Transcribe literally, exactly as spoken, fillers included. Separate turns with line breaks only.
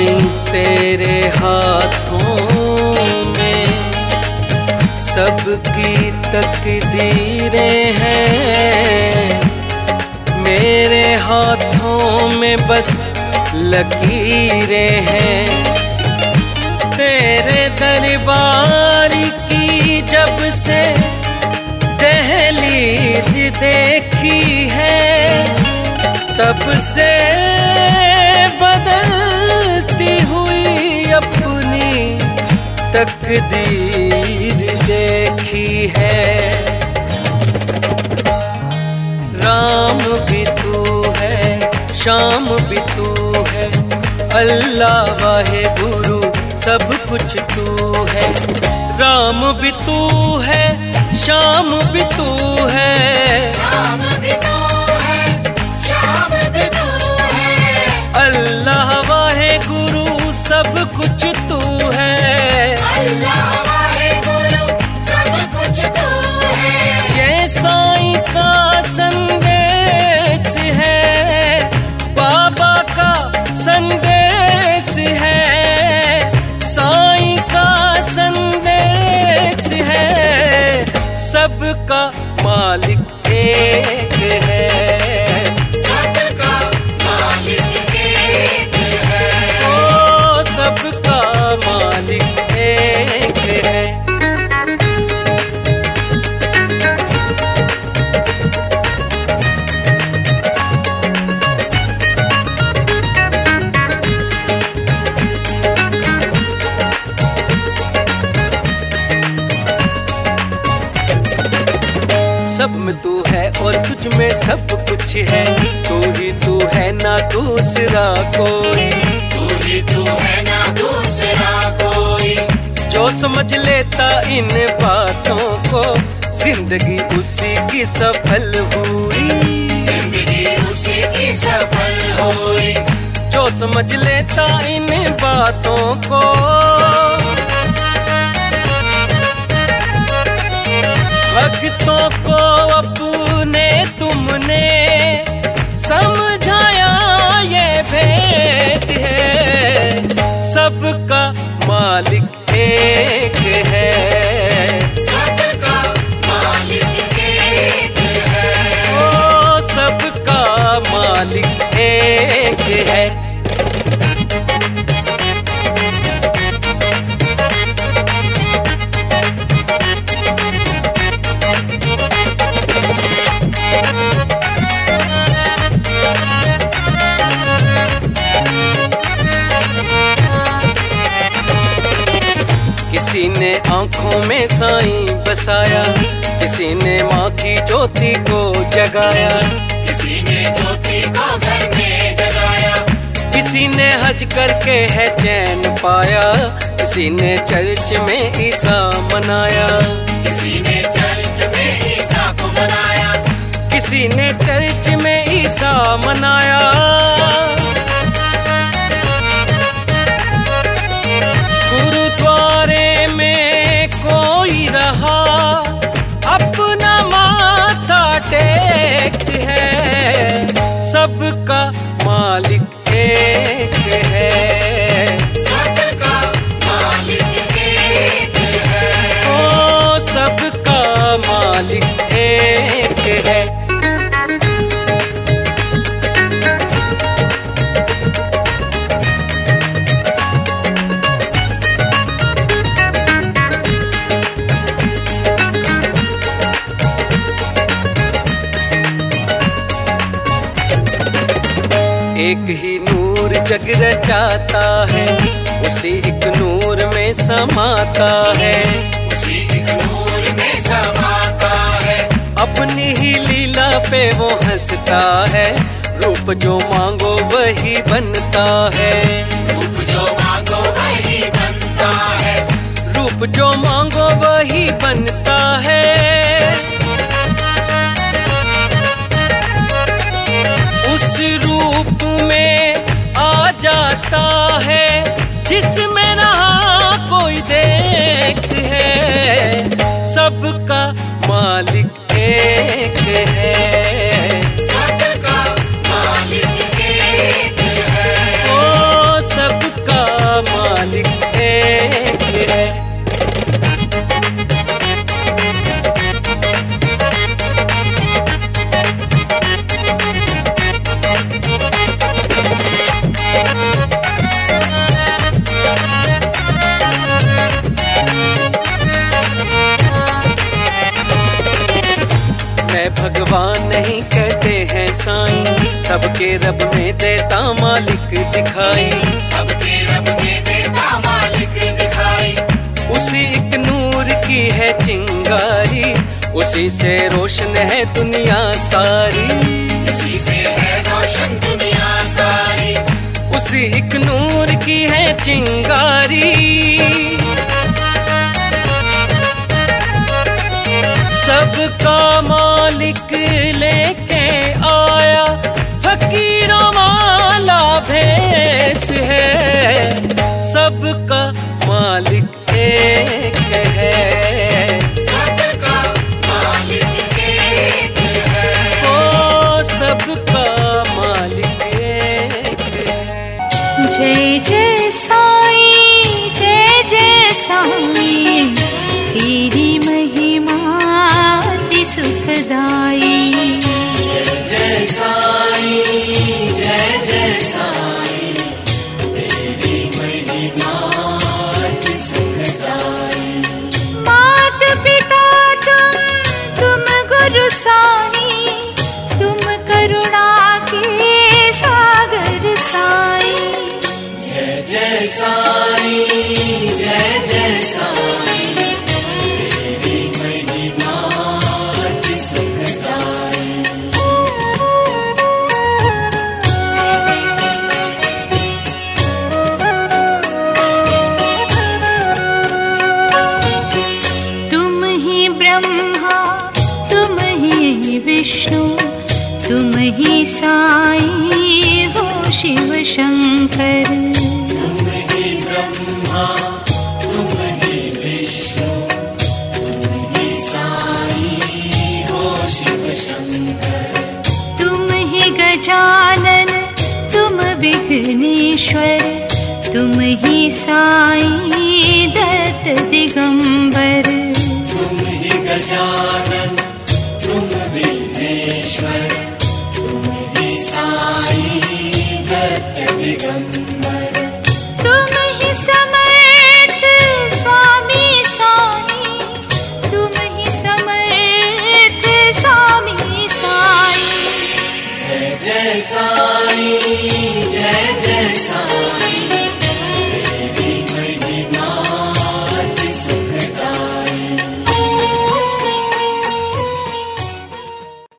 साईं तेरे हाथों में सबकी तकदीरें हैं, मेरे हाथों में बस लकीरें हैं। तेरे दरबार की जब से दहलीज देखी है, तब से बदलती हुई अपनी तकदीर देखी है। राम भी तू है, शाम भी तू है, अल्लाह वाहे गुरु सब कुछ तू है। राम भी तू है, शाम भी तू है,
राम भी तू है, शाम भी तू है,
अल्लाह वाहे गुरु सब कुछ तू है,
अल्लाह वाहे गुरु सब कुछ तू है।
ये साईं का संदेश है, बाबा का संदेश है, साईं का संदेश है, सबका मालिक एक है,
सबका मालिक एक है,
ओ सबका मालिक एक है। सब में तू है और तुझ में सब कुछ है, तू ही तू है ना दूसरा कोई,
तू ही तू है ना दूसरा कोई।
जो समझ लेता इन बातों को जिंदगी उसी की सफल हुई,
जिंदगी उसी की सफल हुई।
जो समझ लेता इन बातों को भक्तों को अपने तुमने समझाया ये भेद है, सबका मालिक एक है,
सबका मालिक एक है,
ओ सबका मालिक एक है। किसी ने आंखों में साईं बसाया, किसी ने माँ की ज्योति को जगाया,
किसी ने ज्योति को घर में जगाया,
किसी ने हज करके है चैन पाया, किसी ने चर्च में ईसा मनाया,
किसी ने चर्च में ईसा को मनाया,
किसी ने चर्च में ईसा मनाया। गुरुद्वारे में कोई रहा अपना माथा टेक है, सबका मालिक एक है,
सबका मालिक एक है,
ओ सबका मालिक एक है। एक ही नूर जग रचाता है, उसी एक नूर में समाता है,
उसी एक नूर में समाता है,
अपनी ही लीला पे वो हंसता है, रूप जो मांगो वही बनता है,
रूप जो मांगो वही बनता है,
रूप जो मांगो वही बनता है। उस रूप में आ जाता है जिसमें ना कोई देख है, सबका मालिक एक है,
सबका मालिक एक है,
ओ सबका भगवान नहीं कहते हैं साईं, सबके रब में देता मालिक दिखाई,
सबके रब में देता मालिक दिखाई।
उसी एक नूर की है चिंगारी, उसी से रोशन है दुनिया सारी,
उसी से है रोशन दुनिया सारी।
उसी एक नूर की है चिंगारी, सबका मालिक लेके आया, फकीरों वाला भेष है, सबका मालिक एक है,
सबका मालिक एक है।
ओ सबका मालिक एक है।
जय जय साईं, जय जय साईं, तेरी महिमा अति सुखदाई।
जय जय साईं, जय जय साईं, तेरी महिमा अति सुखदाई।
मात पिता तुम, तुम गुरु साईं, तुम करुणा के सागर साईं।
जय जय साईं, जय जय साईं, तेरी महिमा अति सुखदाई।
तुम ही ब्रह्मा, तुम ही विष्णु, तुम ही साईं हो शिव शंकर।
तुम ही ब्रह्मा, तुम ही विष्णु, तुम ही साईं हो शिव शंकर।
तुम ही गजानन, तुम विघ्नेश्वर, तुम ही साईं दत्त दिगंबर।
तुम ही गजानन,